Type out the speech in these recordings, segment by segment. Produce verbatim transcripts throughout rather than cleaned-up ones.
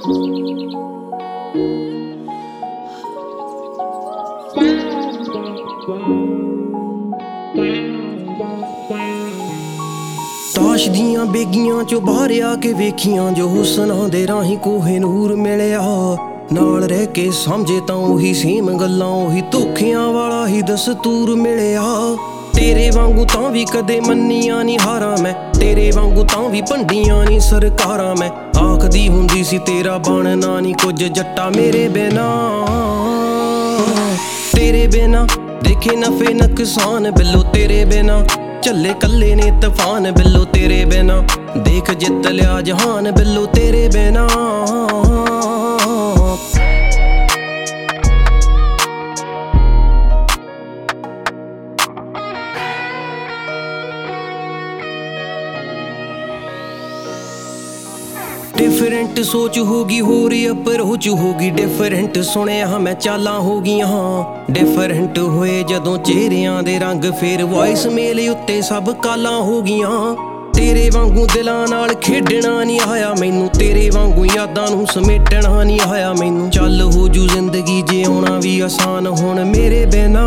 ਤਾਸ਼ ਦੀਆਂ ਬੇਗੀਆਂ ਚੋਂ ਬਾਹਰ ਆ ਕੇ ਵੇਖੀਆਂ ਜੋ ਹੁਸਨਾਂ ਦੇ ਰਾਹੀਂ ਕੋਹੇ ਨੂਰ ਮਿਲਿਆ। ਨਾਲ ਰਹਿ ਕੇ ਸਮਝੇ ਤਾਂ ਉਹੀ ਸੇਮ ਗੱਲਾਂ, ਉਹੀ ਧੋਖਿਆਂ ਵਾਲਾ ਹੀ ਦਸਤੂਰ ਮਿਲਿਆ। ਤੇਰੇ ਵਾਂਗੂ ਤਾਂ ਵੀ ਕਦੇ ਮੰਨੀਆਂ ਨੀ ਹਾਰਾਂ ਮੈਂ, ਤੇਰੇ ਵਾਂਗੂ ਤਾਂ ਵੀ ਭੰਡੀਆਂ ਨੀ ਸਰਕਾਰਾਂ ਮੈਂ। ਆਖਦੀ ਹੁੰਦੀ ਸੀ ਤੇਰਾ ਬਣਨਾ ਨੀ ਕੁਝ ਜੱਟਾ ਮੇਰੇ ਬਿਨਾ, ਤੇਰੇ ਬਿਨਾ ਦੇਖੇ ਨਫੇ ਨੁਕਸਾਨ ਬਿੱਲੋ ਤੇਰੇ ਬਿਨਾ। ਝੱਲੇ ਕੱਲੇ ਨੇ ਤੂਫਾਨ ਬਿੱਲੋ ਤੇਰੇ ਬਿਨਾ, ਦੇਖ ਜਿੱਤ ਲਿਆ ਜਹਾਨ ਬਿੱਲੋ ਤੇਰੇ ਬਿਨਾ। ਡਿਫਰੈਂਟ ਸੋਚ ਹੋਗੀ ਹੋਰ ਅਪਰੋਚ ਹੋਗੀ ਡਿਫਰੈਂਟ, ਸੁਣਿਆ ਮੈਂ ਚਾਲਾਂ ਹੋ ਗਈਆਂ ਡਿਫਰੈਂਟ ਹੋਏ ਜਦੋਂ ਚਿਹਰਿਆਂ ਦੇ ਰੰਗ, ਫੇਰ ਵੌਇਸ ਮੇਲ ਉੱਤੇ ਸਭ ਕਾਲਾਂ ਹੋ ਗਈਆਂ। ਤੇਰੇ ਵਾਂਗੂ ਦਿਲਾਂ ਨਾਲ ਖੇਡਣਾ ਨੀ ਆਇਆ ਮੈਨੂੰ, ਤੇਰੇ ਵਾਂਗੂ ਯਾਦਾਂ ਨੂੰ ਸਮੇਟਣਾ ਨੀ ਆਇਆ ਮੈਨੂੰ। ਚੱਲ ਹੋ ਜੂ ਜ਼ਿੰਦਗੀ ਜਿਉਣਾ ਵੀ ਆਸਾਨ ਹੁਣ ਮੇਰੇ ਬਿਨਾ,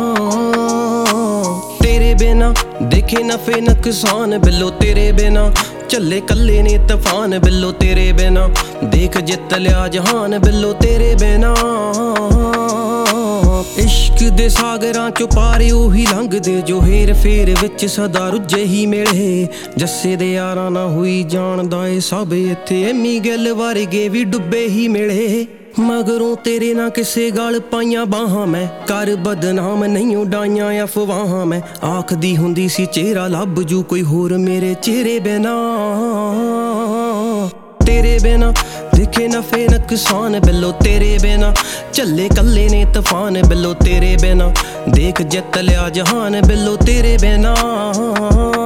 ਤੇਰੇ ਬਿਨਾ ਦੇਖੇ ਨਫੇ ਨੁਕਸਾਨ ਬਿੱਲੋ ਤੇਰੇ ਬਿਨਾ। ਝੱਲੇ ਕੱਲੇ ਨੇ ਤੂਫਾਨ ਬਿੱਲੋ ਤੇਰੇ ਬਿਨਾ, ਦੇਖ ਜਿੱਤ ਲਿਆ ਜਹਾਨ ਬਿੱਲੋ ਤੇਰੇ ਬਿਨਾ। ਇਸ਼ਕ ਦੇ ਸਾਗਰਾਂ ਚੋਂ ਪਾਰੇ ਉਹੀ ਲੰਘਦੇ ਜੋ ਹੇਰ ਫੇਰ ਵਿੱਚ ਸਦਾ ਰੁੱਝੇ ਹੀ ਮਿਲੇ। ਜੱਸੇ ਦੇ ਯਾਰਾਂ ਨਾ ਹੋਈ ਜਾਣਦਾ ਏ ਸਭ ਇੱਥੇ, ਐਮੀ ਗਿੱਲ ਵਰਗੇ ਵੀ ਡੁੱਬੇ ਹੀ ਮਿਲੇ। ਮਗਰੋਂ ਤੇਰੇ ਨਾ ਕਿਸੇ ਗੱਲ ਪਾਈਆਂ ਬਾਹਾਂ ਮੈਂ, ਕਰ ਬਦਨਾਮ ਨਹੀਂ ਉਡਾਈਆਂ ਅਫਵਾਹਾਂ ਮੈਂ। ਆਖਦੀ ਹੁੰਦੀ ਸੀ ਚਿਹਰਾ ਲੱਭ ਜੂ ਕੋਈ ਹੋਰ ਮੇਰੇ ਚਿਹਰੇ ਬਿਨਾ, ਤੇਰੇ ਬਿਨਾ ਦੇਖੇ ਨਫੇ ਨੁਕਸਾਨ ਬਿੱਲੋ ਤੇਰੇ ਬਿਨਾ। ਝੱਲੇ ਕੱਲੇ ਨੇ ਤੂਫਾਨ ਬਿੱਲੋ ਤੇਰੇ ਬਿਨਾ, ਦੇਖ ਜਿੱਤ ਲਿਆ ਜਹਾਨ ਬਿੱਲੋ ਤੇਰੇ ਬਿਨਾ।